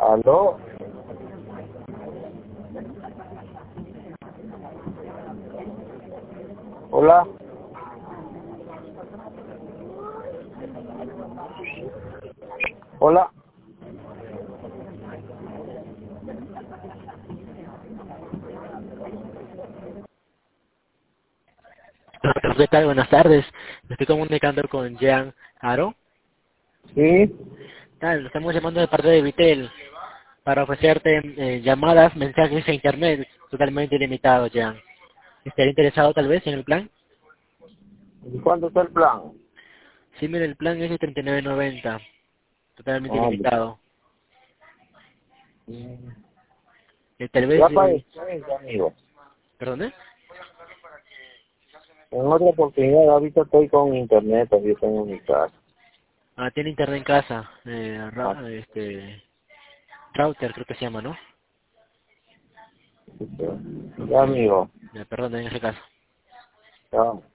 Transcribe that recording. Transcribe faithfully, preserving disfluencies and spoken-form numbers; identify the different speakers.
Speaker 1: ¿Aló? Hola. Hola.
Speaker 2: ¿Qué tal? Buenas tardes. Me estoy comunicando con Jean Aro.
Speaker 1: Sí.
Speaker 2: Tal, lo estamos llamando de parte de Vitel para ofrecerte eh, llamadas, mensajes e internet totalmente ilimitado, Jean. ¿Estaría interesado tal vez en el plan?
Speaker 1: ¿Y cuánto está el plan?
Speaker 2: Sí, mire, el plan es de treinta y nueve noventa, totalmente
Speaker 1: Ah,
Speaker 2: ilimitado.
Speaker 1: mm,
Speaker 2: Eh, tal vez,
Speaker 1: ya para
Speaker 2: eh,
Speaker 1: después, amigo.
Speaker 2: ¿perdón?
Speaker 1: En otra oportunidad, ahorita estoy con internet, yo tengo en mi casa.
Speaker 2: Ah, tiene internet en casa, eh,
Speaker 1: Ah,
Speaker 2: ra- este, router creo que se llama, ¿no?
Speaker 1: sí, sí.
Speaker 2: Ok,
Speaker 1: Ya, amigo.
Speaker 2: ya, perdón en ese caso.
Speaker 1: Chao.